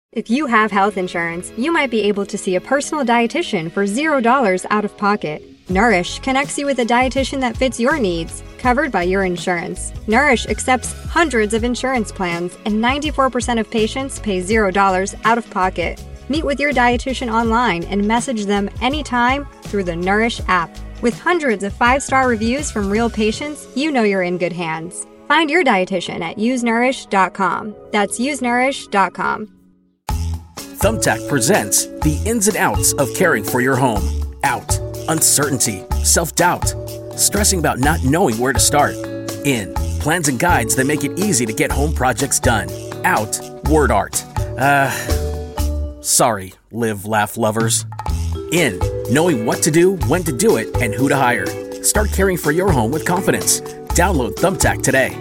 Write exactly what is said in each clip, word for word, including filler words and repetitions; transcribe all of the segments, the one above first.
If you have health insurance, you might be able to see a personal dietitian for zero dollars out of pocket. Nourish connects you with a dietitian that fits your needs, covered by your insurance. Nourish accepts hundreds of insurance plans, and ninety-four percent of patients pay zero dollars out of pocket. Meet with your dietitian online and message them anytime through the Nourish app. With hundreds of five-star reviews from real patients, you know you're in good hands. Find your dietitian at use nourish dot com. That's use nourish dot com. Thumbtack presents the ins and outs of caring for your home. Out, uncertainty, self-doubt, stressing about not knowing where to start. In, plans and guides that make it easy to get home projects done. Out, word art. Uh, sorry, live, laugh lovers. In, knowing what to do, when to do it, and who to hire. Start caring for your home with confidence. Download Thumbtack today.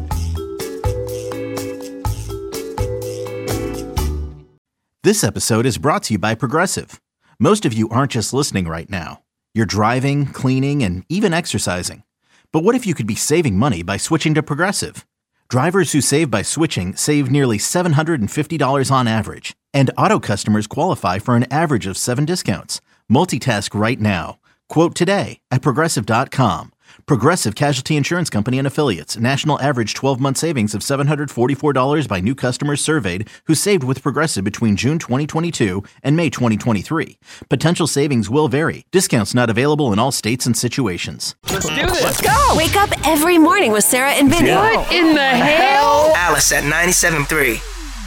This episode is brought to you by Progressive. Most of you aren't just listening right now. You're driving, cleaning, and even exercising. But what if you could be saving money by switching to Progressive? Drivers who save by switching save nearly seven hundred fifty dollars on average. And auto customers qualify for an average of seven discounts. Multitask right now. Quote today at Progressive dot com. Progressive Casualty Insurance Company and Affiliates. National average twelve-month savings of seven hundred forty-four dollars by new customers surveyed who saved with Progressive between June twenty twenty-two and May twenty twenty-three. Potential savings will vary. Discounts not available in all states and situations. Let's do this. Let's go. Wake up every morning with Sarah and Vinny. What in the hell? Alice at ninety-seven point three.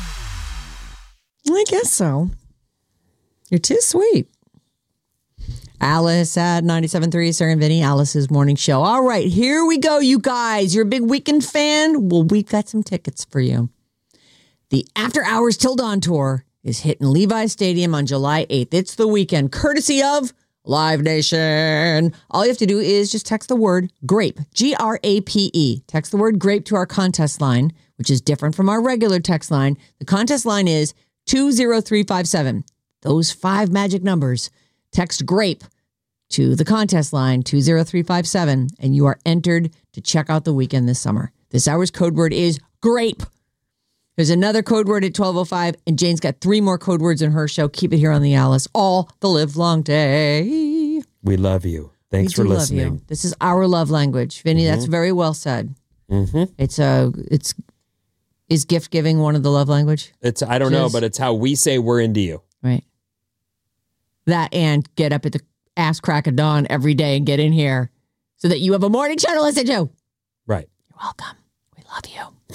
I guess so. You're too sweet. Alice at ninety-seven point three, Sarah and Vinny, Alice's morning show. All right, here we go, you guys. You're a big Weekend fan? Well, we've got some tickets for you. The After Hours Till Dawn tour is hitting Levi's Stadium on July eighth. It's the weekend, courtesy of Live Nation. All you have to do is just text the word GRAPE, G R A P E. Text the word GRAPE to our contest line, which is different from our regular text line. The contest line is two zero three five seven. Those five magic numbers. Text GRAPE to the contest line, two zero three five seven, and you are entered to check out the weekend this summer. This hour's code word is GRAPE. There's another code word at twelve oh five, and Jane's got three more code words in her show. Keep it here on the Alice all the live long day. We love you. Thanks we for do listening. Love you. This is our love language. Vinny, mm-hmm. That's very well said. Mm-hmm. It's a, it's, is gift giving one of the love language? It's, I don't know, but it's how we say we're into you. Right. That and get up at the ass crack of dawn every day and get in here so that you have a morning show to listen to. Right. You're welcome. We love you.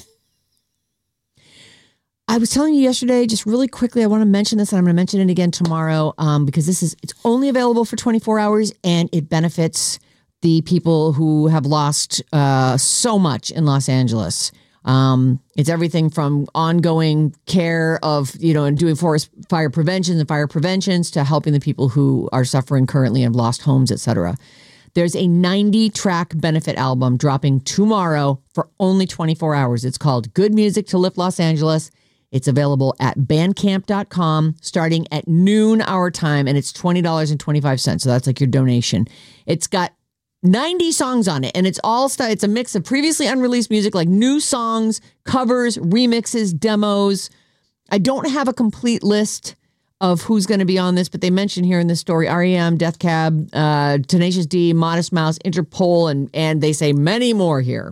I was telling you yesterday, just really quickly, I want to mention this, and I'm going to mention it again tomorrow um, because this is, it's only available for twenty-four hours, and it benefits the people who have lost uh, so much in Los Angeles. Um, it's everything from ongoing care of, you know, and doing forest fire prevention and fire preventions to helping the people who are suffering currently and have lost homes, et cetera. There's a ninety track benefit album dropping tomorrow for only twenty-four hours. It's called Good Music to Lift Los Angeles. It's available at bandcamp dot com starting at noon our time, and it's twenty dollars and twenty-five cents. So that's like your donation. It's got ninety songs on it, and it's all st- it's a mix of previously unreleased music, like new songs, covers, remixes, demos. I don't have a complete list of who's going to be on this, but they mentioned here in this story R E M, Death Cab, uh, Tenacious D, Modest Mouse, Interpol, and and they say many more here.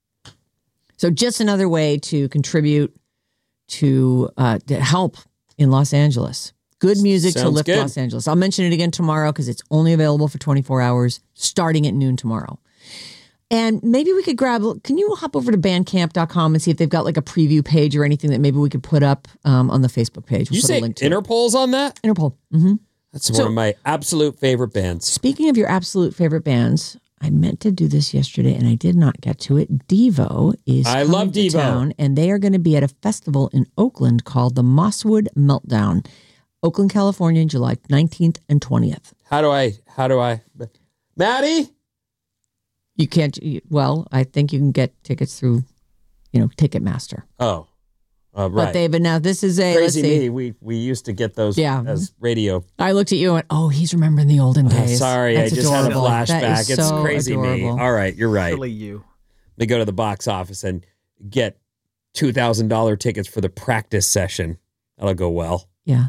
So just another way to contribute to, uh, to help in Los Angeles. Good music Sounds to lift good. Los Angeles. I'll mention it again tomorrow because it's only available for twenty-four hours, starting at noon tomorrow. And maybe we could grab, can you hop over to bandcamp dot com and see if they've got like a preview page or anything that maybe we could put up um, on the Facebook page? We'll you put say a link to Interpol's it. on that? Interpol. Mm-hmm. That's So- one of my absolute favorite bands. Speaking of your absolute favorite bands, I meant to do this yesterday and I did not get to it. Devo is I coming love to Devo. town, and they are going to be at a festival in Oakland called the Mosswood Meltdown. Oakland, California, July nineteenth and twentieth. How do I, how do I, Maddie? You can't, you- well, I think you can get tickets through, you know, Ticketmaster. Oh, uh, right. But they've been now, this is a, let's Crazy see. me. We, we used to get those Yeah. as radio. I looked at you and went, oh, he's remembering the olden Oh, days. sorry, That's I just adorable. had a That flashback. is It's so crazy me. adorable. All right, you're right. Silly you. They go to the box office and get two thousand dollars tickets for the practice session. That'll go well. Yeah.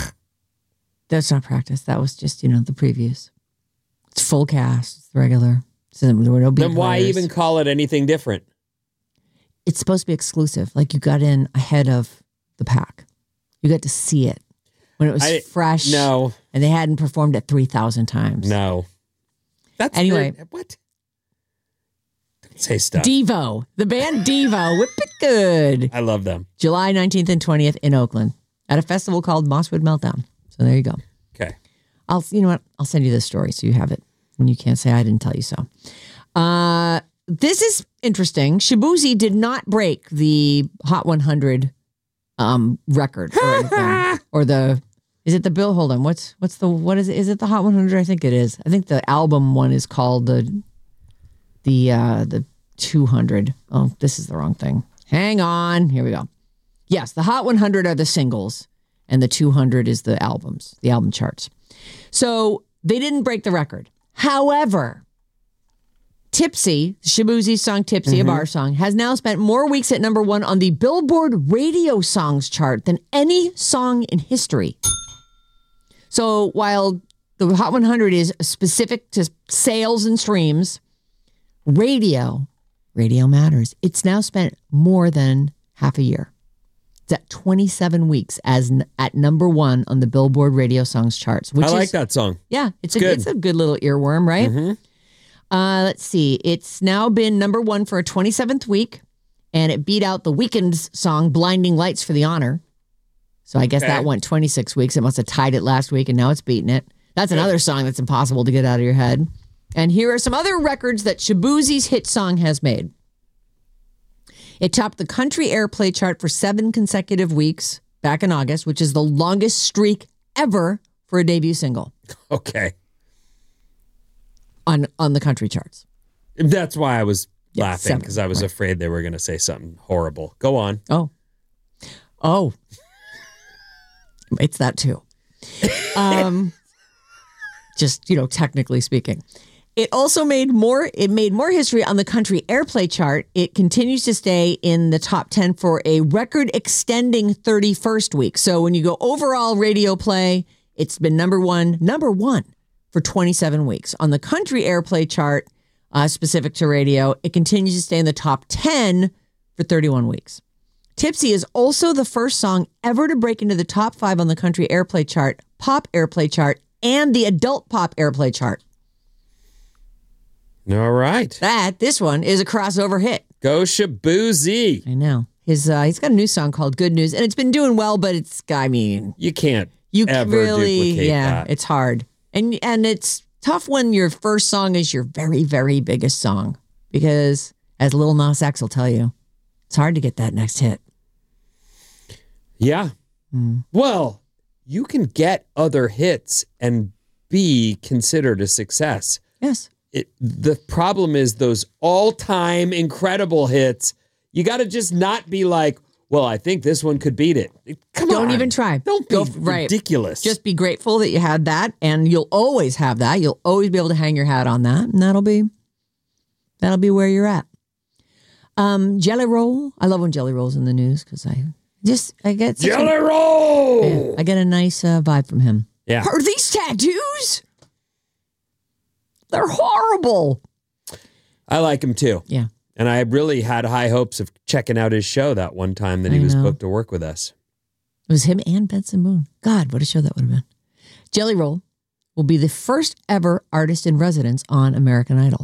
That's not practice. That was just, you know, the previews. It's full cast. It's regular. So there were no big Then why players. even call it anything different? It's supposed to be exclusive. Like you got in ahead of the pack. You got to see it when it was I- fresh. No. And they hadn't performed it three thousand times. No. That's Anyway. the- what? Don't say stuff. Devo. The band Devo. Whip it good. I love them. July nineteenth and twentieth in Oakland at a festival called Mosswood Meltdown. So there you go. Okay. I'll, you know what? I'll send you this story so you have it. And you can't say I didn't tell you so. Uh, this is interesting. Shabuzi did not break the Hot one hundred um, record or anything. Or the, is it the Bill? Hold on. What's, what's the, what is it? Is it the Hot one hundred? I think it is. I think the album one is called the, the, uh, the two hundred. Oh, this is the wrong thing. Hang on. Here we go. Yes, the Hot one hundred are the singles and the two hundred is the albums, the album charts. So they didn't break the record. However, Tipsy, Shabuzi's song Tipsy, mm-hmm. a bar song, has now spent more weeks at number one on the Billboard Radio Songs chart than any song in history. So while the Hot one hundred is specific to sales and streams, radio, radio matters. It's now spent more than half a year. It's at twenty-seven weeks as n- at number one on the Billboard Radio Songs charts. Which I like is, that song. Yeah, it's, It's a good. it's a good little earworm, right? Mm-hmm. Uh, let's see. It's now been number one for a twenty-seventh week, and it beat out the Weeknd's song "Blinding Lights" for the honor. So I guess Okay. that went twenty-six weeks. It must have tied it last week, and now it's beating it. That's another song that's impossible to get out of your head. And here are some other records that Shabuzi's hit song has made. It topped the country airplay chart for seven consecutive weeks back in August, which is the longest streak ever for a debut single Okay. on, on the country charts. That's why I was Yeah, laughing, seven, because I was right. afraid they were going to say something horrible. Go on. Oh. Oh. It's that too. Um, just, you know, technically speaking. It also made more, it made more history on the country airplay chart. It continues to stay in the top ten for a record extending thirty-first week. So when you go overall radio play, it's been number one, number one for twenty-seven weeks. On the country airplay chart, uh, specific to radio, it continues to stay in the top ten for thirty-one weeks. Tipsy is also the first song ever to break into the top five on the country airplay chart, pop airplay chart, and the adult pop airplay chart. All right. That, this one, is a crossover hit. Go Shabuzi. I know. His uh, he's got a new song called Good News, and it's been doing well, but it's, I mean, You can't you ever really, duplicate yeah, that. it's hard. And and it's tough when your first song is your very, very biggest song, because as Lil Nas X will tell you, it's hard to get that next hit. Yeah. Mm. Well, you can get other hits and be considered a success. Yes. It, the problem is those all-time incredible hits. You got to just not be like, well, I think this one could beat it. Come on. Don't even try. Don't be Go, right. ridiculous. Just be grateful that you had that, and you'll always have that. You'll always be able to hang your hat on that, and that'll be that'll be where you're at. Um, Jelly Roll. I love when Jelly Roll's in the news because I just I get such Jelly a, Roll. yeah, I get a nice uh, vibe from him. Yeah. Are these tattoos? They're horrible. I like him too. Yeah. And I really had high hopes of checking out his show that one time that he I was know. booked to work with us. It was him and Benson Boone. God, what a show that would have been. Jelly Roll will be the first ever artist in residence on American Idol.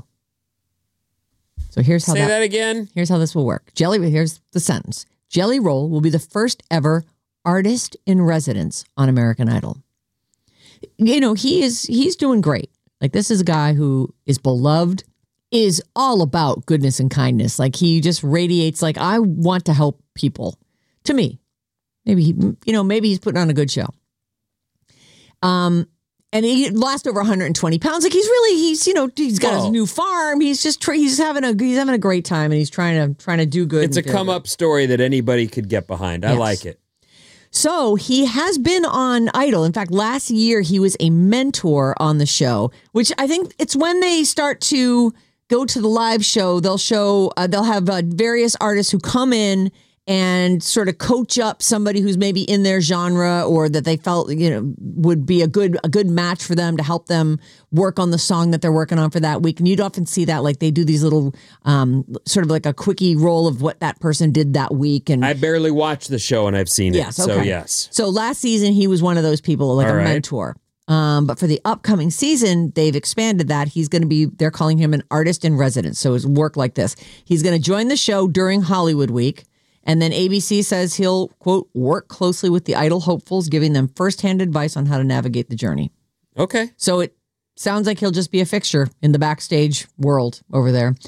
So here's how Say that, that again. here's how this will work. Jelly, here's the sentence. Jelly Roll will be the first ever artist in residence on American Idol. You know, he is he's doing great. Like, this is a guy who is beloved, is all about goodness and kindness. Like, he just radiates, like, I want to help people. To me. Maybe, he, you know, maybe he's putting on a good show. Um, and he lost over one hundred twenty pounds. Like, he's really, he's, you know, he's got Whoa. his new farm. He's just, tr- he's having a, he's having a great time, and he's trying to, trying to do good. It's a and feel come good. up story that anybody could get behind. I Yes. like it. So he has been on Idol. In fact, last year he was a mentor on the show, which I think it's when they start to go to the live show. They'll show, uh, they'll have uh, various artists who come in and sort of coach up somebody who's maybe in their genre or that they felt, you know, would be a good a good match for them to help them work on the song that they're working on for that week. And you'd often see that, like they do these little um, sort of like a quickie roll of what that person did that week. And I barely watched the show and I've seen it. yes, okay. So yes. So last season he was one of those people, like All a right. mentor. Um, but for the upcoming season, they've expanded that. He's going to be, they're calling him an artist in residence. So it's work like this. He's going to join the show during Hollywood Week. And then A B C says he'll, quote, work closely with the Idol hopefuls, giving them firsthand advice on how to navigate the journey. Okay. So it sounds like he'll just be a fixture in the backstage world over there.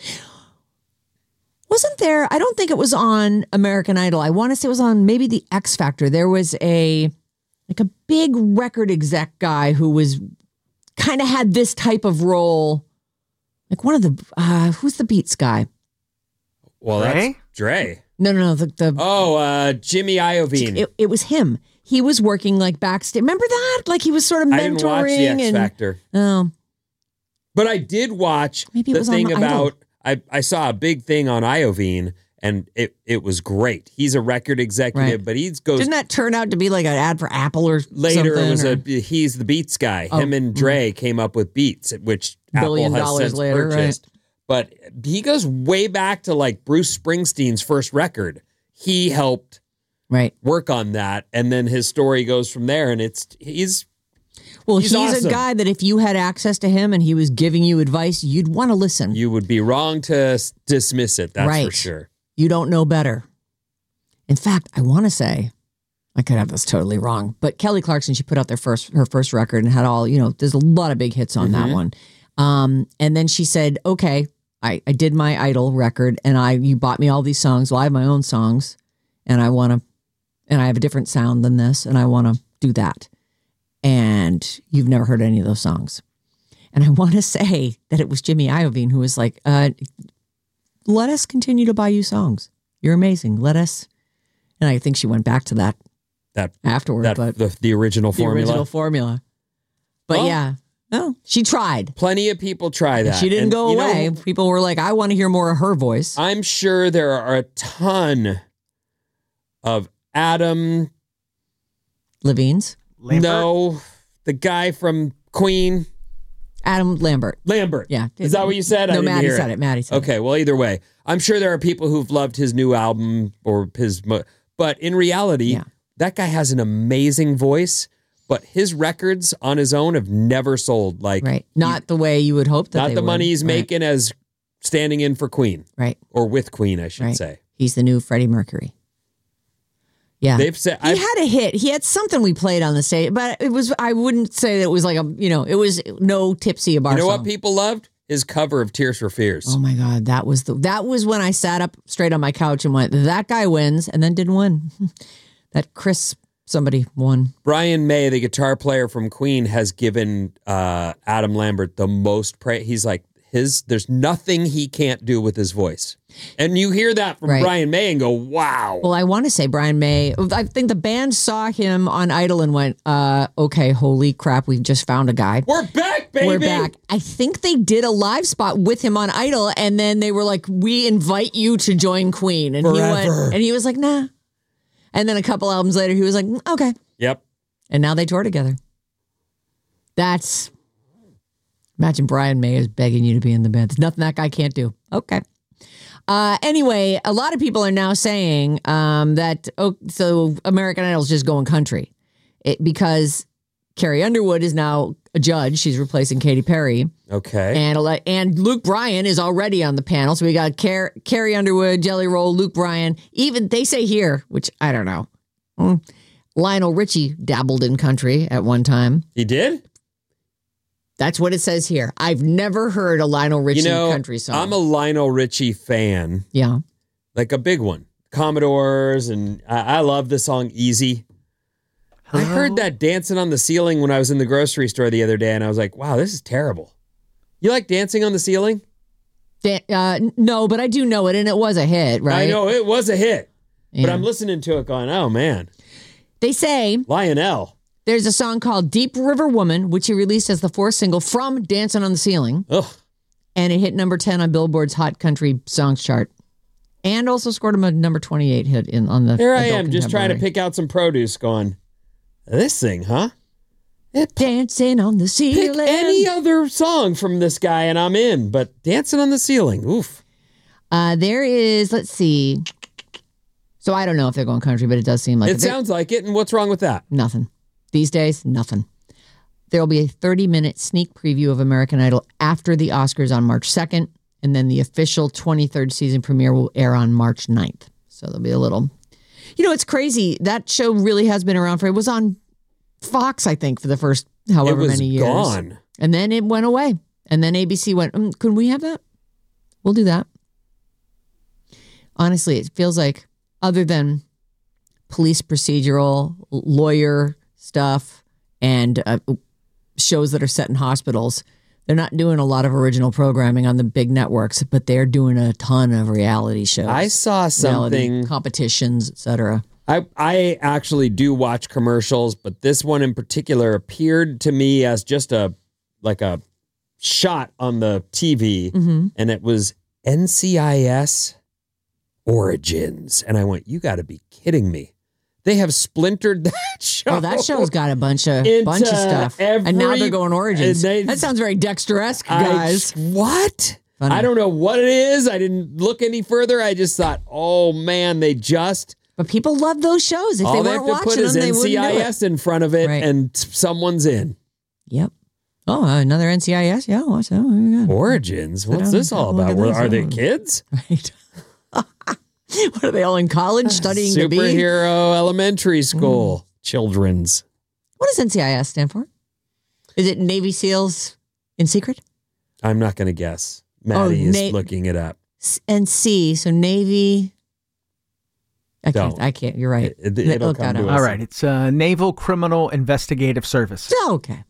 Wasn't there, I don't think it was on American Idol. I want to say it was on maybe the X Factor. There was a, like a big record exec guy who was kind of had this type of role. Like one of the, uh, who's the Beats guy? Well, Dre? that's Dre. No, no, no. The, the Oh, uh, Jimmy Iovine. it, it was him. He was working like backstage. Remember that? Like he was sort of mentoring. I didn't watch the X and, Factor. Oh, But I did watch Maybe it the was on thing Idol. about, I, I saw a big thing on Iovine and it, it was great. He's a record executive, Right. but he goes didn't that turn out to be like an ad for Apple or later. something? It was or a he's the Beats guy. Oh, Him and Dre came up with Beats, which Billion Apple has dollars since later, right. purchased. But he goes way back to like Bruce Springsteen's first record. He helped right. work on that, and then his story goes from there. And it's he's Well, He's he's, awesome. a guy that if you had access to him and he was giving you advice, you'd want to listen. you would be wrong to s- dismiss it. That's for Right. sure. You don't know better. In fact, I want to say, I could have this totally wrong, but Kelly Clarkson, she put out their first her first record and had all, you know, there's a lot of big hits on that one. Um, and then she said, okay, I, I did my Idol record and I you bought me all these songs. Well, I have my own songs and I want to, and I have a different sound than this and I want to do that. And you've never heard any of those songs. And I want to say that it was Jimmy Iovine who was like, uh, let us continue to buy you songs. You're amazing. Let us. And I think she went back to that That afterward, that but the, the original the formula. original formula. But Well, yeah, no, she tried. Plenty of people try that. She didn't And, go you know, away. People were like, I want to hear more of her voice. I'm sure there are a ton of Adam. Levine's. Lambert? No, the guy from Queen, Adam Lambert. Lambert. Yeah. Is that what you said? I No, didn't Maddie hear said it. Maddie said it. Okay, well, either way, I'm sure there are people who've loved his new album or his, mo- but in reality, Yeah. that guy has an amazing voice, but his records on his own have never sold. Like, Right. Not the way you would hope that not they the would. money he's Right. making as standing in for Queen Right. or with Queen, I should Right. say. He's the new Freddie Mercury. Yeah. They've said, He I've, had a hit. He had something we played on the stage, but it was, I wouldn't say that it was like a, you know, it was no Tipsy a bar you know song. what people loved? His cover of Tears for Fears. Oh my God. That was the, that was when I sat up straight on my couch and went, that guy wins, and then didn't win. That Chris, somebody won. Brian May, the guitar player from Queen, has given uh, Adam Lambert the most praise. He's like, his, there's nothing he can't do with his voice. And you hear that from Right. Brian May and go, wow. Well, I want to say Brian May, I think the band saw him on Idol and went, uh, okay, holy crap, we've just found a guy. We're back, baby. We're back. I think they did a live spot with him on Idol, and then they were like, we invite you to join Queen. And he Forever. went, and he was like, nah. And then a couple albums later, he was like, "Mm, okay. Yep. And now they tour together. That's, imagine Brian May is begging you to be in the band. There's nothing that guy can't do. Okay. Uh, anyway, a lot of people are now saying um, that, oh, so American Idol is just going country. It, because Carrie Underwood is now a judge. She's replacing Katy Perry. Okay. And ele- and Luke Bryan is already on the panel. So we got Car- Carrie Underwood, Jelly Roll, Luke Bryan. Even they say here, which I don't know, mm, Lionel Richie dabbled in country at one time. He did? That's what it says here. I've never heard a Lionel Richie You know, country song. I'm a Lionel Richie fan, yeah. like a big one. Commodores, and I, I love the song Easy. I heard that dancing on the ceiling when I was in the grocery store the other day, and I was like, wow, this is terrible. You like dancing on the ceiling? Da- uh, no, but I do know it, and it was a hit, right? I know it was a hit, but Yeah. I'm listening to it going, oh man, They say Lionel. there's a song called Deep River Woman, which he released as the fourth single from Dancing on the Ceiling, Ugh. and it hit number ten on Billboard's Hot Country Songs chart. And also scored him a number twenty-eight hit in on the. Here I adult am, just trying to contemporary. pick out some produce going, this thing, huh? It, Dancing on the pick ceiling. any other song from this guy and I'm in, but Dancing on the Ceiling, oof. Uh, there is, let's see. So I don't know if they're going country, but it does seem like It sounds like it, and what's wrong with that? nothing. These days, nothing. There will be a thirty-minute sneak preview of American Idol after the Oscars on March second, and then the official twenty-third season premiere will air on March ninth. So there'll be a little... You know, it's crazy. That show really has been around for... It was on Fox, I think, for the first however it was many years. gone. And then it went away. And then A B C went, mm, can we have that? We'll do that. Honestly, it feels like, other than police procedural, lawyer stuff, and uh, shows that are set in hospitals, they're not doing a lot of original programming on the big networks, but they're doing a ton of reality shows. I saw something... Reality competitions, et cetera. I, I actually do watch commercials, but this one in particular appeared to me as just a like a shot on the T V, Mm-hmm. and it was N C I S Origins. And I went, you got to be kidding me. They have splintered that show. Oh, that show's got a bunch of Into bunch of stuff. every- And now they're going Origins. and they- that sounds very Dexter-esque, I- guys. what? Funny. I don't know what it is. I didn't look any further. I just thought, oh man, they just... But people love those shows. If all they they weren't have to watching put is them, they N C I wouldn't do it. S in front of it, Right. and someone's in. Yep. Oh, another N C I S? Yeah, watch that. Oh, my God. Origins? What's don't- this all look about? at Well, this. are they Oh. kids? Right. What are they all in college studying to be? Superhero elementary school. Children's. What does N C I S stand for? Is it Navy SEALs in secret? I'm not going to guess. Maddie is Na- looking it up. S- And C, so Navy. I can't. Don't. I can't. You're right. It- it- it'll Look come that to up. us. All right, it's uh, Naval Criminal Investigative Service. Oh, okay.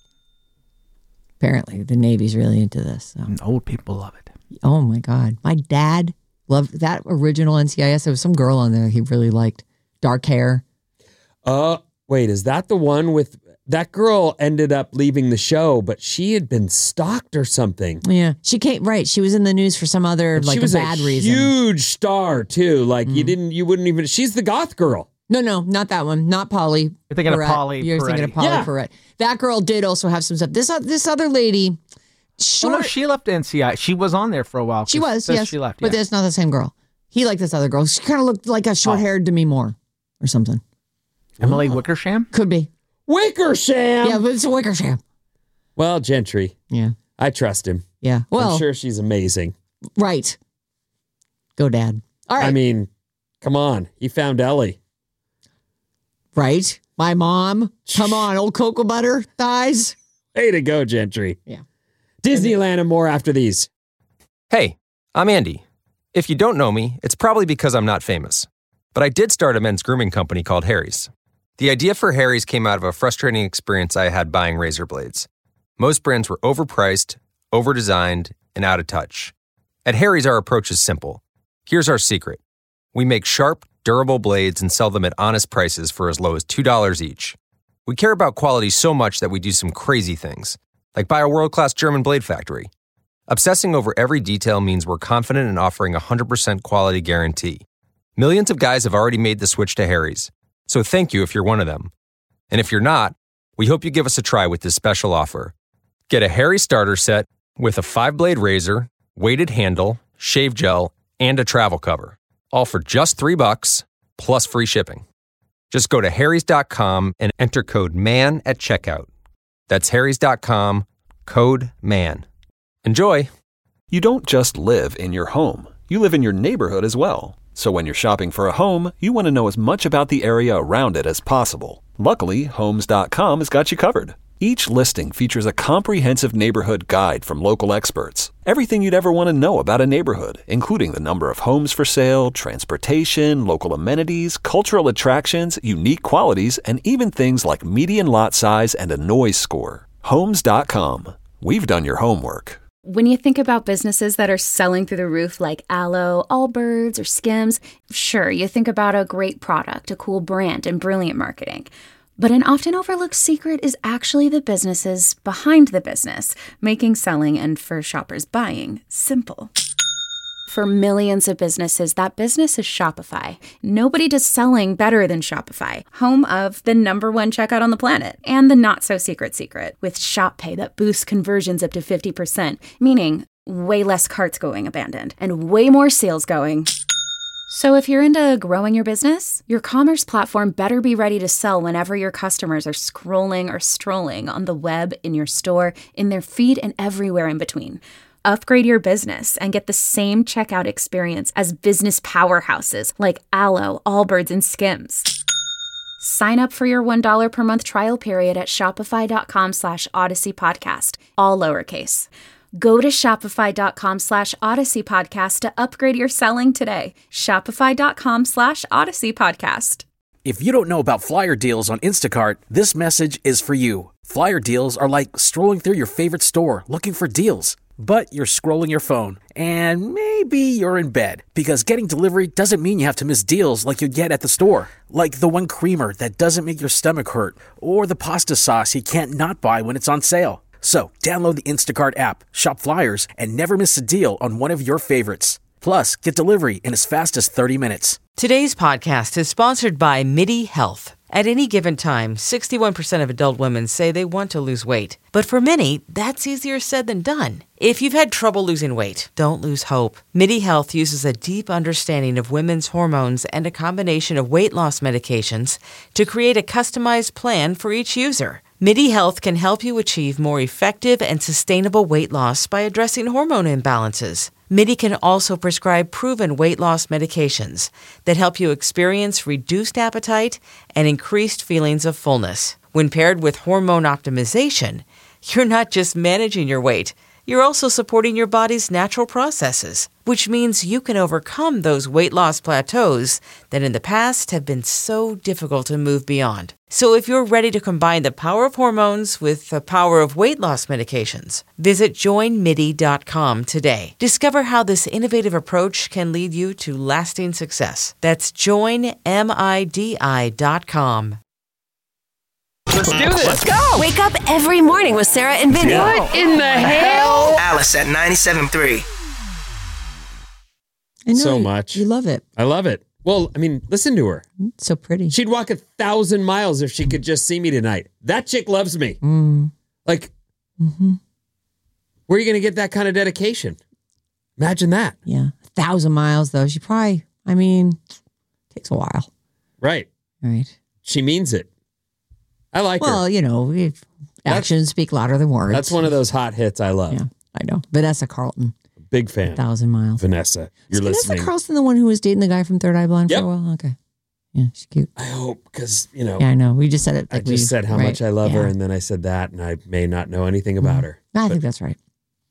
Apparently, the Navy's really into this. So. And old people love it. Oh my God, my dad loved that original N C I S. There was some girl on there he really liked. Dark hair. Uh, wait, is that the one with... That girl ended up leaving the show, but she had been stalked or something. Yeah, she came right. She was in the news for some other And like she was a bad a reason. huge star, too. Like, you didn't... You wouldn't even... She's the goth girl. No, no, not that one. Not Polly. You're thinking of Perrette. Polly You're thinking of Peretti. Polly Yeah. Perrette. That girl did also have some stuff. This uh, this other lady, Oh, short. no, she left N C I. She was on there for a while. she 'cause was says yes, She left, but yeah. that's not the same girl. He liked this other girl. She kind of looked like a short haired Demi Moore or something. Emily Wickersham? Could be. Wickersham! Yeah, but it's a Wickersham. Well, Gentry. Yeah, I trust him. yeah. Well, I'm sure she's amazing. right. Go, Dad. All right. I mean, come on. He found Ellie. right. My mom. Come on, old cocoa butter thighs. Way to go, Gentry. Yeah. Disneyland and more after these. Hey, I'm Andy. If you don't know me, it's probably because I'm not famous. But I did start a men's grooming company called Harry's. The idea for Harry's came out of a frustrating experience I had buying razor blades. Most brands were overpriced, overdesigned, and out of touch. At Harry's, our approach is simple. Here's our secret. We make sharp, durable blades and sell them at honest prices for as low as two dollars each. We care about quality so much that we do some crazy things, like buy a world-class German blade factory. Obsessing over every detail means we're confident in offering a one hundred percent quality guarantee. Millions of guys have already made the switch to Harry's, so thank you if you're one of them. And if you're not, we hope you give us a try with this special offer. Get a Harry starter set with a five-blade razor, weighted handle, shave gel, and a travel cover, all for just three bucks plus free shipping. Just go to harrys dot com and enter code MAN at checkout. That's harrys dot com, code MAN. Enjoy! You don't just live in your home. You live in your neighborhood as well. So when you're shopping for a home, you want to know as much about the area around it as possible. Luckily, homes dot com has got you covered. Each listing features a comprehensive neighborhood guide from local experts. Everything you'd ever want to know about a neighborhood, including the number of homes for sale, transportation, local amenities, cultural attractions, unique qualities, and even things like median lot size and a noise score. homes dot com. We've done your homework. When you think about businesses that are selling through the roof like Aloe, Allbirds, or Skims, sure, you think about a great product, a cool brand, and brilliant marketing. But an often overlooked secret is actually the businesses behind the business, making selling and for shoppers buying simple. For millions of businesses, that business is Shopify. Nobody does selling better than Shopify, home of the number one checkout on the planet and the not-so-secret secret with Shop Pay that boosts conversions up to fifty percent, meaning way less carts going abandoned and way more sales going. So if you're into growing your business, your commerce platform better be ready to sell whenever your customers are scrolling or strolling on the web, in your store, in their feed, and everywhere in between. Upgrade your business and get the same checkout experience as business powerhouses like Alo, Allbirds, and Skims. Sign up for your one dollar per month trial period at shopify.com slash Odyssey Podcast, all lowercase. Go to shopify.com slash Odyssey Podcast to upgrade your selling today. Shopify.com slash Odyssey Podcast. If you don't know about Flyer Deals on Instacart, this message is for you. Flyer Deals are like strolling through your favorite store looking for deals. But you're scrolling your phone, and maybe you're in bed, because getting delivery doesn't mean you have to miss deals like you'd get at the store. Like the one creamer that doesn't make your stomach hurt, or the pasta sauce you can't not buy when it's on sale. So download the Instacart app, shop Flyers, and never miss a deal on one of your favorites. Plus, get delivery in as fast as thirty minutes. Today's podcast is sponsored by MIDI Health. At any given time, sixty-one percent of adult women say they want to lose weight. But for many, that's easier said than done. If you've had trouble losing weight, don't lose hope. MIDI Health uses a deep understanding of women's hormones and a combination of weight loss medications to create a customized plan for each user. MIDI Health can help you achieve more effective and sustainable weight loss by addressing hormone imbalances. MIDI can also prescribe proven weight loss medications that help you experience reduced appetite and increased feelings of fullness. When paired with hormone optimization, you're not just managing your weight, you're also supporting your body's natural processes, which means you can overcome those weight loss plateaus that in the past have been so difficult to move beyond. So if you're ready to combine the power of hormones with the power of weight loss medications, visit join midi dot com today. Discover how this innovative approach can lead you to lasting success. That's join midi dot com. Let's do this. Let's go. Wake up every morning with Sarah and Vinny. What in the hell? Alice at ninety-seven point three. I know, So you- much. You love it. I love it. Well, I mean, listen to her. So pretty. She'd walk a thousand miles if she could just see me tonight. That chick loves me. Mm. Like, Mm-hmm. where are you going to get that kind of dedication? Imagine that. Yeah. A thousand miles, though. She probably, I mean, takes a while. Right. Right. She means it. I like well, her. you know, we've, actions speak louder than words. That's one of those hot hits I love. Yeah, I know. Vanessa Carlton. Big fan. A thousand miles. Vanessa, you're Is listening. Vanessa Carlton the one who was dating the guy from Third Eye Blind Yep. for a while? Okay. Yeah, she's cute. I hope, because, you know. Yeah, I know. We just said it. I Like just we, said how right. much I love her, Yeah. and then I said that, and I may not know anything about her. I think that's right.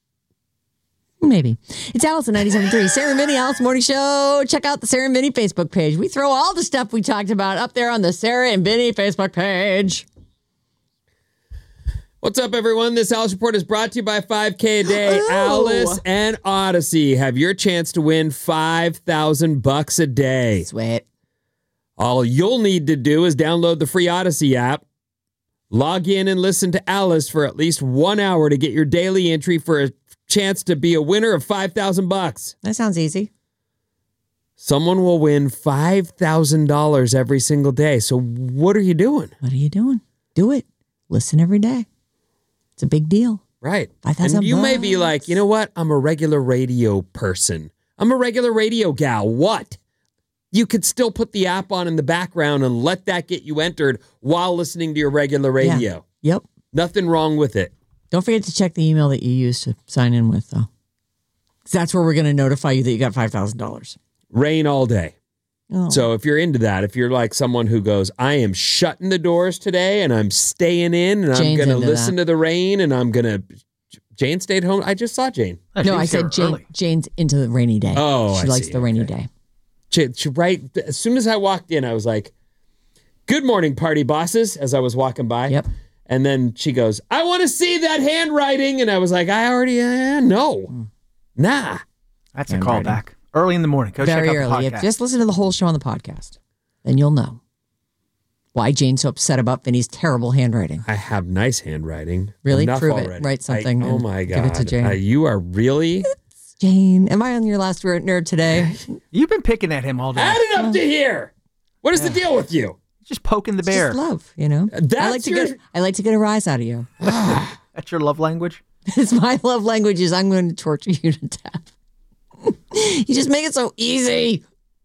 Maybe. It's Alice at ninety-seven point three. Sarah and Vinny, Alice Morning Show. Check out the Sarah and Vinny Facebook page. We throw all the stuff we talked about up there on the Sarah and Vinny Facebook page. What's up, everyone? This Alice Report is brought to you by five K a day. Oh. Alice and Odyssey have your chance to win five thousand bucks a day. Sweet. All you'll need to do is download the free Odyssey app, log in and listen to Alice for at least one hour to get your daily entry for a chance to be a winner of five thousand bucks. That sounds easy. Someone will win five thousand dollars every single day. So what are you doing? What are you doing? Do it. Listen every day. It's a big deal. Right. five thousand And you may bucks. be like, you know what? I'm a regular radio person. I'm a regular radio gal. What? You could still put the app on in the background and let that get you entered while listening to your regular radio. Yeah. Yep. Nothing wrong with it. Don't forget to check the email that you used to sign in with, though. 'Cause that's where we're going to notify you that you got five thousand dollars. Rain all day. Oh. So if you're into that, if you're like someone who goes, I am shutting the doors today and I'm staying in and I'm Jane's going to into listen that. to the rain and I'm going to... Jane stayed home. I just saw Jane. No, I said Jane, Jane's into the rainy day. Oh, She I likes see. the rainy Okay. day. She, she, right, as soon as I walked in, I was like, good morning, party bosses, as I was walking by. Yep. And then she goes, I want to see that handwriting. And I was like, I already uh, know. Nah. That's a callback. Early in the morning. Go Very check out early. the If- podcast. Just listen to the whole show on the podcast. Then you'll know why Jane's so upset about Vinny's terrible handwriting. I have nice handwriting. Really? Enough Prove it. already. Write something I, oh and my give God. it to Jane. Uh, you are really Jane, am I on your last nerve today? You've been picking at him all day. Add it up to here. What is yeah. the deal with you? Just poking the bear. It's just love, you know. That's I like to your... get. I like to get a rise out of you. That's your love language. It's my love language. Is I'm going to torture you to death. You just make it so easy.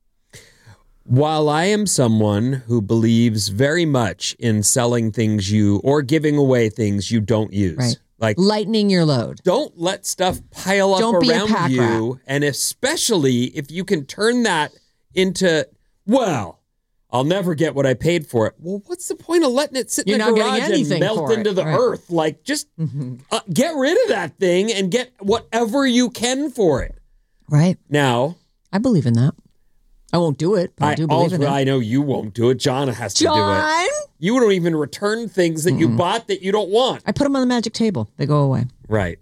While I am someone who believes very much in selling things you or giving away things you don't use, right. like lightening your load. Don't let stuff pile up don't around be a you, rat. And especially if you can turn that into, well, I'll never get what I paid for it. Well, what's the point of letting it sit You're in the not garage and melt into it. the right. earth? Like, just mm-hmm. uh, get rid of that thing and get whatever you can for it. Right. Now, I believe in that. I won't do it, but I, I do believe also, in it. I know you won't do it. John has to John? do it. You don't even return things that mm-hmm. you bought that you don't want. I put them on the magic table. They go away. Right.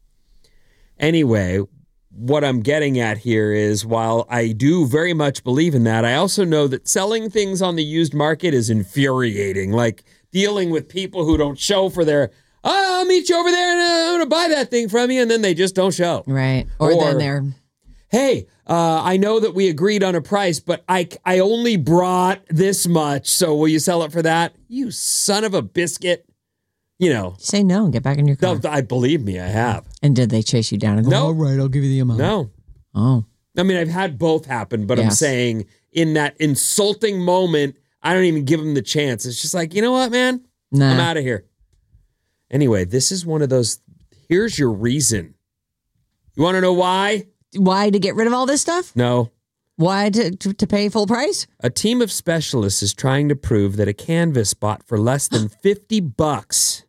Anyway, what I'm getting at here is while I do very much believe in that, I also know that selling things on the used market is infuriating. Like dealing with people who don't show for their, oh, I'll meet you over there and I'm going to buy that thing from you. And then they just don't show. Right. Or, or then they're... Hey, uh, I know that we agreed on a price, but I, I only brought this much, so will you sell it for that? You son of a biscuit. You know. Say no and get back in your car. No, I believe me, I have. And did they chase you down and go, no. all right, I'll give you the amount? No. Oh. I mean, I've had both happen, but yes. I'm saying in that insulting moment, I don't even give them the chance. It's just like, you know what, man? Nah. I'm out of here. Anyway, this is one of those, here's your reason. You want to know why? Why to get rid of all this stuff? No. Why to, to to pay full price? A team of specialists is trying to prove that a canvas bought for less than fifty bucks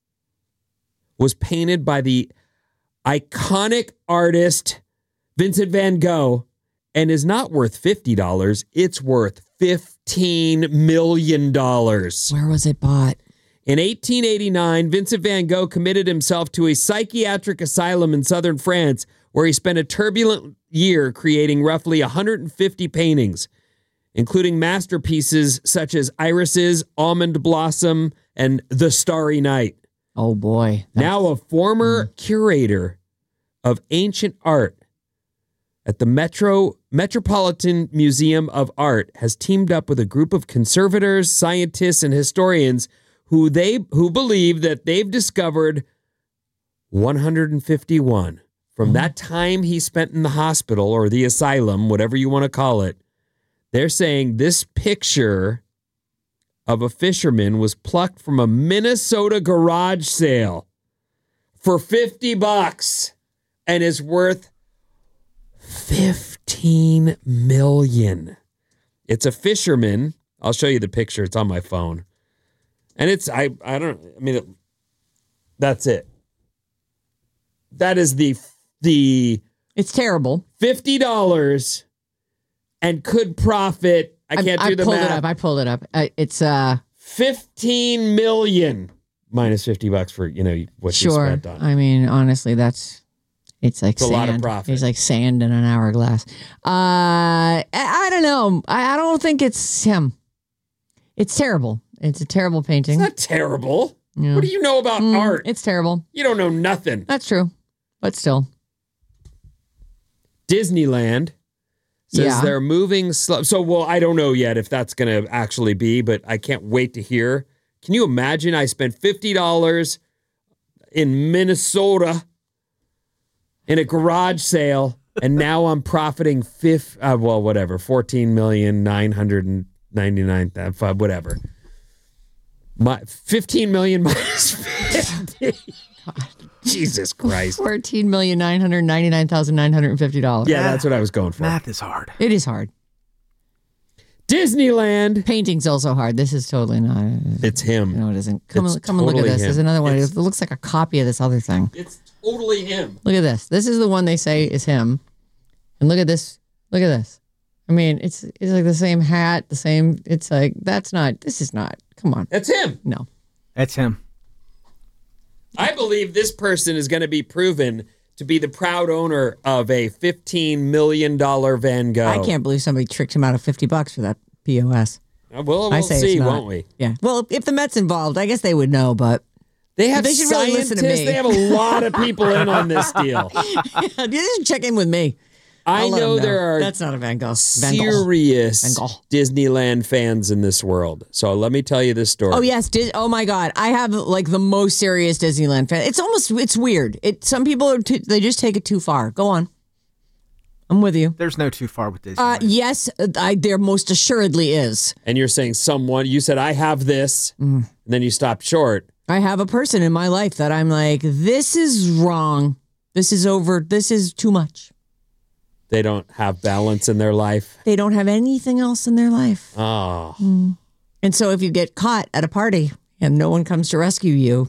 was painted by the iconic artist Vincent van Gogh and is not worth fifty dollars. It's worth fifteen million dollars. Where was it bought? In eighteen eighty-nine, Vincent van Gogh committed himself to a psychiatric asylum in southern France where he spent a turbulent year creating roughly one hundred fifty paintings, including masterpieces such as Irises, Almond Blossom, and The Starry Night. Oh, boy. That's... Now a former mm. curator of ancient art at the Metro Metropolitan Museum of Art has teamed up with a group of conservators, scientists, and historians who they who believe that they've discovered one hundred fifty-one. From that time he spent in the hospital or the asylum, whatever you want to call it, they're saying this picture of a fisherman was plucked from a Minnesota garage sale for fifty bucks and is worth fifteen million. It's a fisherman. I'll show you the picture. It's on my phone. And it's, I, I don't, I mean, it, that's it. That is the The it's terrible. fifty dollars and could profit. I can't I, do I the pulled math. It up. I pulled it up. Uh, it's uh fifteen million minus fifty bucks for, you know, what sure. you spent on. I mean, honestly, that's it's like it's sand. a lot of profit. It's like sand in an hourglass. Uh, I, I don't know. I, I don't think it's him. It's terrible. It's a terrible painting. It's not terrible. Yeah. What do you know about mm, art? It's terrible. You don't know nothing. That's true, but still. Disneyland says yeah. they're moving slow. So, well, I don't know yet if that's going to actually be, but I can't wait to hear. Can you imagine I spent fifty dollars in Minnesota in a garage sale, and now I'm profiting fifth, uh, well, whatever, fourteen million nine hundred ninety-nine thousand, whatever. My fifteen million minus fifty. God. Jesus Christ. fourteen million nine hundred ninety-nine thousand nine hundred fifty dollars. Yeah, that's what I was going for. Math is hard. It is hard. Disneyland. Painting's also hard. This is totally not. It's him. No, it isn't. Come, it's come totally and look at this. Him. There's another one. It's, it looks like a copy of this other thing. It's totally him. Look at this. This is the one they say is him. And look at this. Look at this. I mean, it's it's like the same hat, the same. It's like, that's not, this is not. Come on. That's him. No. That's him. I believe this person is going to be proven to be the proud owner of a fifteen million dollars Van Gogh. I can't believe somebody tricked him out of fifty bucks for that P O S. Uh, well, we'll I say see, it's not. won't we? Yeah. Well, if the Mets involved, I guess they would know, but. They have They should really scientists. listen to me. They have a lot of people in on this deal. You just check in with me. I I'll let know them there are That's not a Van Gogh. Van Gogh. serious Van Gogh. Disneyland fans in this world. So let me tell you this story. Oh yes, Dis- oh my God! I have like the most serious Disneyland fan. It's almost it's weird. It some people are too, they just take it too far. Go on, I'm with you. There's no too far with Disney. Uh, yes, I, there most assuredly is. And you're saying someone, you said, I have this, Mm. and then you stopped short. I have a person in my life that I'm like, this is wrong. This is over. This is too much. They don't have balance in their life. They don't have anything else in their life. Oh. Mm. And so if you get caught at a party and no one comes to rescue you,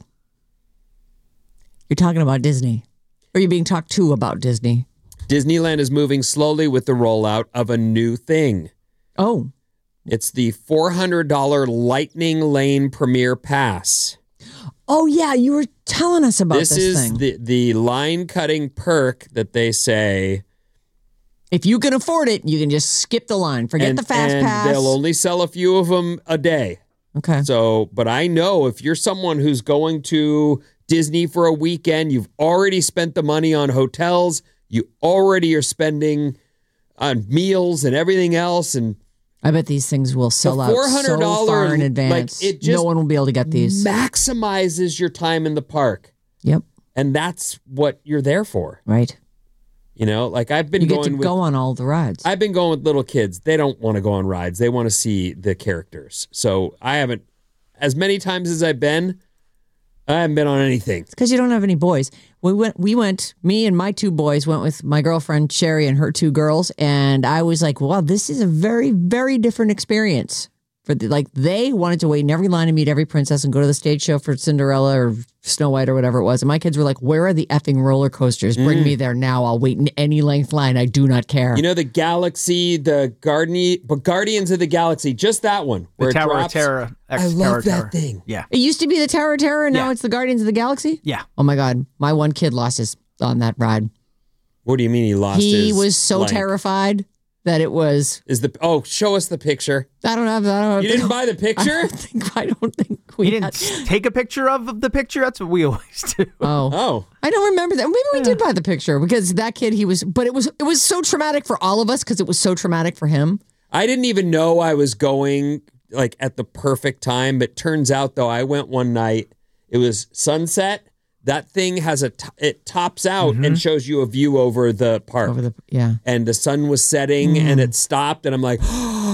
you're talking about Disney. Or you're being talked to about Disney. Disneyland is moving slowly with the rollout of a new thing. Oh. It's the four hundred dollars Lightning Lane Premier Pass. Oh, yeah. You were telling us about this, this is thing. the, the line cutting perk that they say. If you can afford it, you can just skip the line. Forget and, the fast and pass. They'll only sell a few of them a day. Okay. So, but I know if you're someone who's going to Disney for a weekend, you've already spent the money on hotels, you already are spending on meals and everything else. And I bet these things will sell out four hundred dollars so far in advance. Like it just no one will be able to get these. Maximizes your time in the park. Yep. And that's what you're there for. Right. You know, like I've been you going get to with, go on all the rides. I've been going with little kids. They don't want to go on rides. They want to see the characters. So I haven't, as many times as I've been, I haven't been on anything. It's because you don't have any boys. We went, we went, me and my two boys went with my girlfriend, Sherry, and her two girls. And I was like, wow, this is a very, very different experience. For the, like, they wanted to wait in every line to meet every princess and go to the stage show for Cinderella or Snow White or whatever it was. And my kids were like, where are the effing roller coasters? Bring Mm. me there now. I'll wait in any length line. I do not care. You know, the Galaxy, the Guardian, but Guardians of the Galaxy, just that one. Where the it Tower drops. of Terror. X I love Tower that Terror. thing. Yeah. It used to be the Tower of Terror, and now Yeah. it's the Guardians of the Galaxy? Yeah. Oh, my God. My one kid lost his on that ride. What do you mean he lost his He was so blank? terrified that it was... Is the oh, show us the picture. I don't have... I don't You think- didn't buy the picture? I don't think, I don't think we You didn't had- take a picture of the picture? That's what we always do. Oh. Oh. I don't remember that. Maybe we did buy the picture because that kid, he was... But it was it was so traumatic for all of us because it was so traumatic for him. I didn't even know I was going like at the perfect time, but turns out though I went one night. It was sunset. That thing has a t- it tops out and shows you a view over the park. Over the... Yeah. And the sun was setting Mm. and it stopped and I'm like,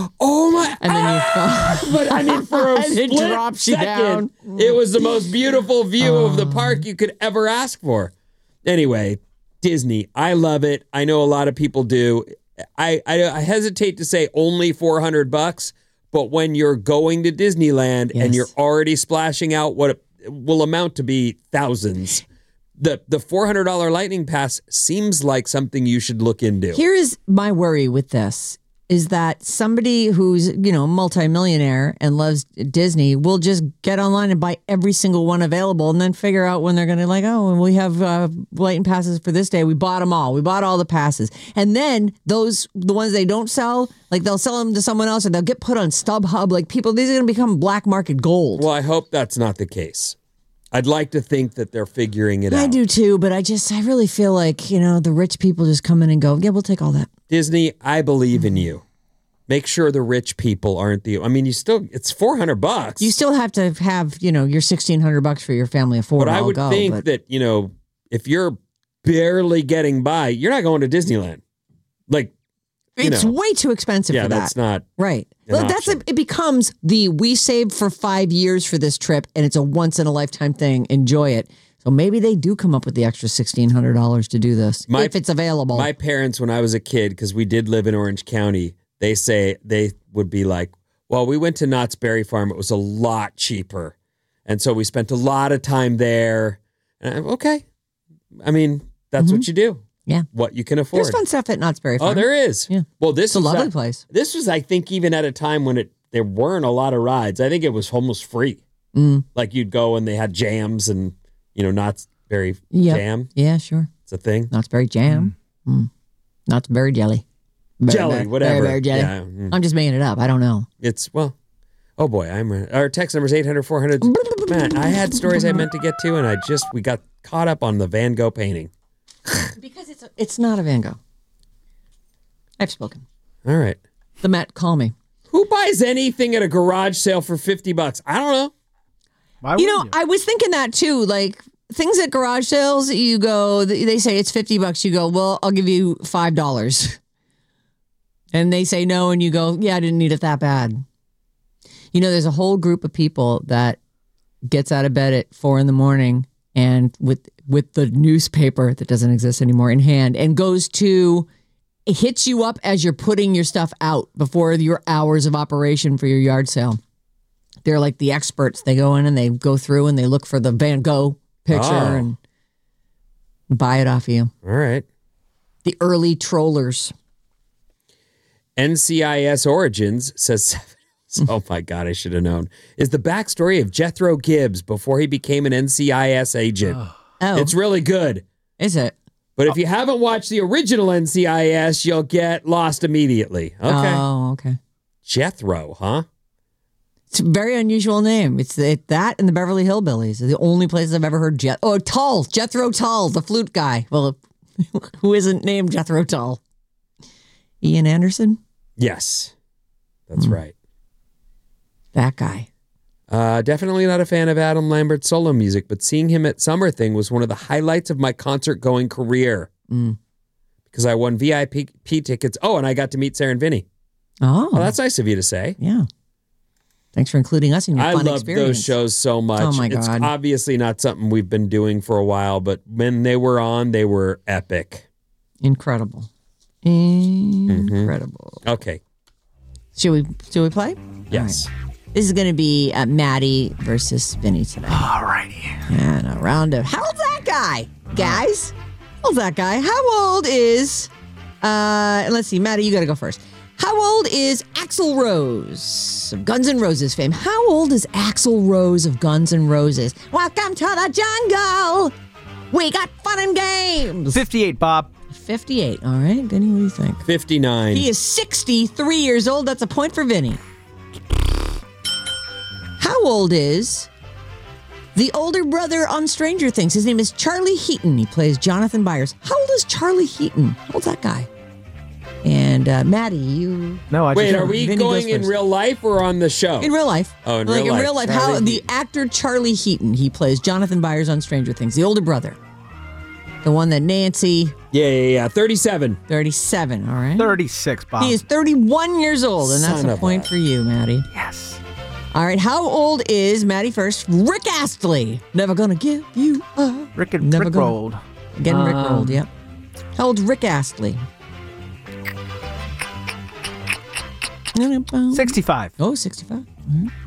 oh my! And then you... But I mean, for a And it split drops you second, down. it was the most beautiful view of the park you could ever ask for. Anyway, Disney, I love it. I know a lot of people do. I, I, I hesitate to say only four hundred bucks, but when you're going to Disneyland Yes. and you're already splashing out what it will amount to be thousands, the the four hundred dollars Lightning Pass seems like something you should look into. Here is my worry with this is that somebody who's, you know, multimillionaire and loves Disney will just get online and buy every single one available and then figure out when they're going to like, oh, we have uh, Lightning passes for this day. We bought them all. We bought all the passes. And then those, the ones they don't sell, like they'll sell them to someone else or they'll get put on StubHub. Like people, these are going to become black market gold. Well, I hope that's not the case. I'd like to think that they're figuring it I out. do too, but I just, I really feel like, you know, the rich people just come in and go, yeah, we'll take all that. Disney, I believe in you. Make sure the rich people aren't the. I mean, you still. It's four hundred bucks. You still have to have, you know, your sixteen hundred bucks for your family of four. But I I'll would go, think but- that you know, if you're barely getting by, you're not going to Disneyland. Like, you it's know. way too expensive Yeah, for that. that's not right. an Well, that's a, option. it becomes the we saved for five years for this trip, and it's a once in a lifetime thing. Enjoy it. So maybe they do come up with the extra sixteen hundred dollars to do this My- if it's available. My parents, when I was a kid, because we did live in Orange County, they say they would be like, well, we went to Knott's Berry Farm. It was a lot cheaper. And so we spent a lot of time there. And I'm, okay. I mean, that's what you do. Mm-hmm. Yeah. What you can afford. There's fun stuff at Knott's Berry Farm. Oh, there is. Yeah. Well, this It's a was lovely at- place. This was, I think, even at a time when it there weren't a lot of rides. I think it was almost free. Mm. Like you'd go and they had jams and, you know, Knott's Berry Yep. jam. Yeah, sure. It's a thing. Knott's Berry jam. Mm. Knott's Berry jelly. Berry, Jelly, berry, whatever. Berry, berry jelly. Yeah, mm. I'm just making it up. I don't know. It's, well, Oh boy, I'm our text number is eight hundred, four hundred. Man, I had stories I meant to get to, and I just we got caught up on the Van Gogh painting. Because it's a, it's not a Van Gogh. I've spoken. All right. The Met, call me. Who buys anything at a garage sale for fifty bucks? I don't know. Why You know, you? I was thinking that too. Like things at garage sales, you go, they say it's fifty bucks. You go, well, I'll give you five dollars. And they say no, and you go, yeah, I didn't need it that bad. You know, there's a whole group of people that gets out of bed at four in the morning and with with the newspaper that doesn't exist anymore in hand and goes to, it hits you up as you're putting your stuff out before your hours of operation for your yard sale. They're like the experts. They go in and they go through and they look for the Van Gogh picture Oh. and buy it off you. All right. The early trollers. N C I S Origins says, oh my God, I should have known, is the backstory of Jethro Gibbs before he became an N C I S agent. Oh. It's really good. Is it? But if you haven't watched the original N C I S, you'll get lost immediately. Okay. Oh, okay. Jethro, huh? It's a very unusual name. It's it, that and the Beverly Hillbillies are the only places I've ever heard Jet. Oh, Tull, Jethro Tull, the flute guy. Well, who isn't named Jethro Tull? Ian Anderson? Yes, that's Mm. right. That guy. Uh, definitely not a fan of Adam Lambert's solo music, but seeing him at Summer Thing was one of the highlights of my concert-going career. Mm. Because I won V I P tickets. Oh, and I got to meet Sarah and Vinny. Oh. Well, that's nice of you to say. Yeah. Thanks for including us in your I fun love experience. those shows so much. Oh, my It's God. obviously not something we've been doing for a while, but when they were on, they were epic. Incredible. Incredible. Mm-hmm. Okay. Should we should we play? Yes. All right. This is going to be uh, Maddie versus Vinny today. All righty. And a round of, how old's that guy, guys? How old's that guy? How old is, uh, let's see, Maddie, you got to go first. How old is Axl Rose of Guns N' Roses fame? How old is Axl Rose of Guns N' Roses? Welcome to the jungle. We got fun and games. fifty-eight, Bob. fifty-eight. All right, Vinny, what do you think? fifty-nine. He is sixty-three years old. That's a point for Vinny. How old is the older brother on Stranger Things? His name is Charlie Heaton. He plays Jonathan Byers. How old is Charlie Heaton? How old's that guy? And uh, Maddie, you... No, I Wait, just, are we Vinny going goes in first. real life or on the show? In real life. Oh, in like real in life. real life. How Charlie the Heaton. actor Charlie Heaton, he plays Jonathan Byers on Stranger Things, the older brother. The one that Nancy... Yeah, yeah, yeah. thirty-seven. thirty-seven, all right? thirty-six, Bob. He is thirty-one years old, and that's Son a of point a- for you, Maddie. Yes. All right, how old is Maddie first? Rick Astley. Never gonna give you up. Rick and Never Rick gonna- rolled. Getting Rick Um, rolled, yep. How old's Rick Astley? sixty-five. Oh, sixty-five. All right.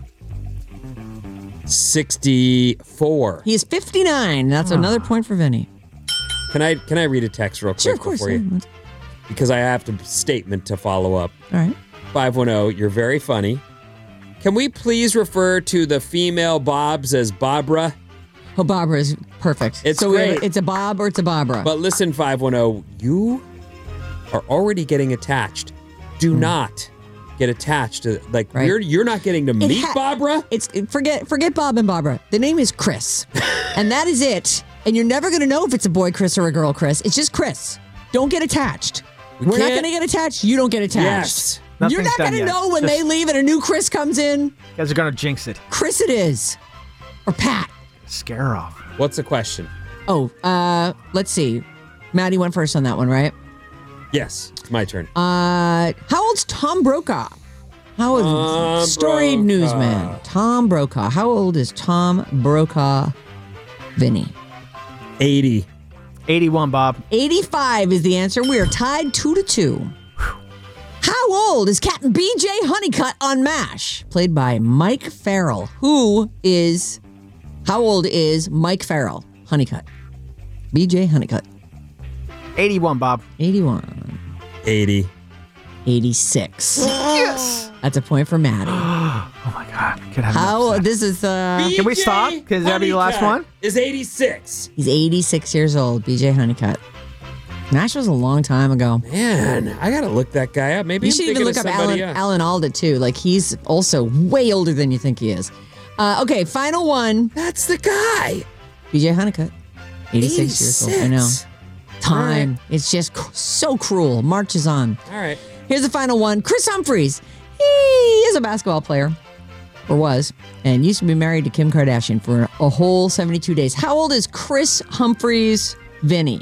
sixty-four. He is fifty-nine. That's another point for Vinny. Can I can I read a text real quick Sure, of course. before you? yeah. Because I have a statement to follow up. All right. five one zero, you're very funny. Can we please refer to the female Bobs as Barbara? Oh, Barbara is perfect. It's so we have- great. it's a Bob or it's a Barbara. But listen, five one zero, you are already getting attached. Do not get attached to, like, Right. you're you're not getting to It meet ha- Barbara? It's forget forget Bob and Barbara. The name is Chris, and that is it. And you're never gonna know if it's a boy Chris or a girl Chris. It's just Chris. Don't get attached. We We're not can't- gonna get attached. You don't get attached. Yes. You're Nothing's not done gonna yet. know when Just- they leave and a new Chris comes in. You guys are going to jinx it. Chris it is. Or Pat. Scare her off. What's the question? Oh, uh, let's see. Maddie went first on that one, right? Yes, it's my turn. Uh, how old's Tom Brokaw? How old? Tom Storied Brokaw. newsman. Tom Brokaw. How old is Tom Brokaw? Vinny. eighty. eighty-one, Bob. eighty-five is the answer. We are tied two to two. How old is Captain B J Honeycutt on MASH? Played by Mike Farrell. Who is, how old is Mike Farrell? Honeycutt. B J Honeycutt. eighty-one, Bob. eighty-one. eighty. eighty-six. Yes. That's a point for Maddie. Oh, my God. Could have How, enough this is, uh, Can we stop? Because that'd be the last one? Is eighty-six. he's eighty-six years old, B J Honeycutt. Nashville's a long time ago. Man, I got to look that guy up. Maybe You I'm should even thinking look of up Alan, somebody else. Alan Alda, too. Like, he's also way older than you think he is. Uh, okay, final one. That's the guy. B J Honeycutt. eighty-six years old. I know. Time. Right. It's just cr- so cruel. March is on. All right. Here's the final one. Chris Humphries. He is a basketball player. Or was. And used to be married to Kim Kardashian for a whole seventy-two days. How old is Chris Humphries Vinny?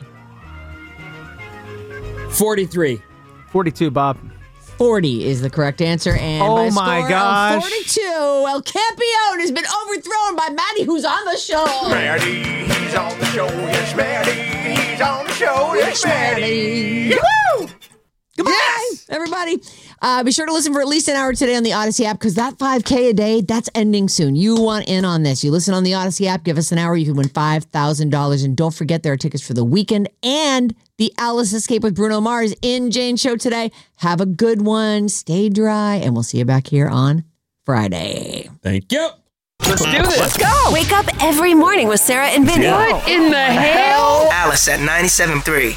forty-three. forty-two, Bob. forty is the correct answer. And Oh by a my score gosh. of forty-two, El Campeon has been overthrown by Maddie, who's on the show. Maddie, he's on the show. Yes, Maddie, he's on the show. Yes, Maddie. Woo! Goodbye, yes. everybody. Uh, be sure to listen for at least an hour today on the Odyssey app because that five K a day, that's ending soon. You want in on this. You listen on the Odyssey app, give us an hour, you can win five thousand dollars. And don't forget there are tickets for the weekend and the Alice Escape with Bruno Mars in Jane's show today. Have a good one. Stay dry. And we'll see you back here on Friday. Thank you. Let's do this. Let's go. Wake up every morning with Sarah and Vinny. What in the hell? Alice at ninety-seven point three.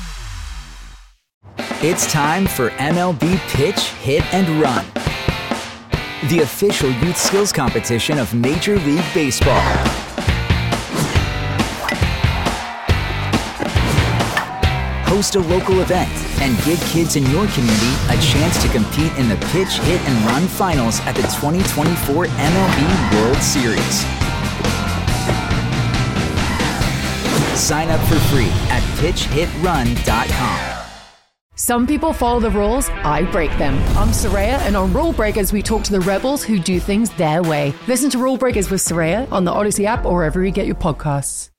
It's time for M L B Pitch, Hit, and Run, the official youth skills competition of Major League Baseball. Host a local event and give kids in your community a chance to compete in the Pitch, Hit, and Run finals at the twenty twenty-four M L B World Series. Sign up for free at pitch hit run dot com. Some people follow the rules, I break them. I'm Soraya, and on Rule Breakers, we talk to the rebels who do things their way. Listen to Rule Breakers with Soraya on the Odyssey app or wherever you get your podcasts.